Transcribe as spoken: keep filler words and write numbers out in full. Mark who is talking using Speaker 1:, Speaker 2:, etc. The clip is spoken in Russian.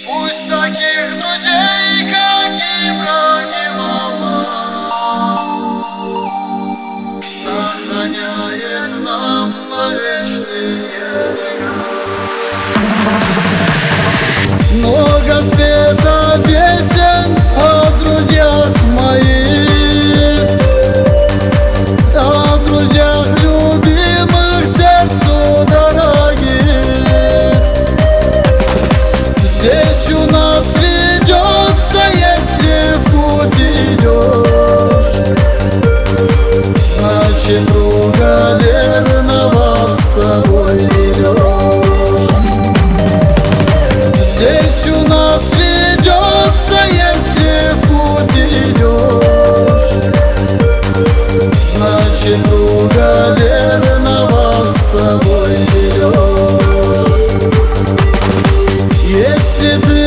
Speaker 1: Пусть таких друзей, как Ибрагимова, сохраняет нам на вечные века. Много спето песен о друзьях моих, о друзьях любимых, сердцу дорогих. Здесь у нас ведется, если в путь идешь, значит друга верного с собой ведешь. Здесь у нас ведется, если в путь идешь, значит друга верного с собой ведешь. Если ты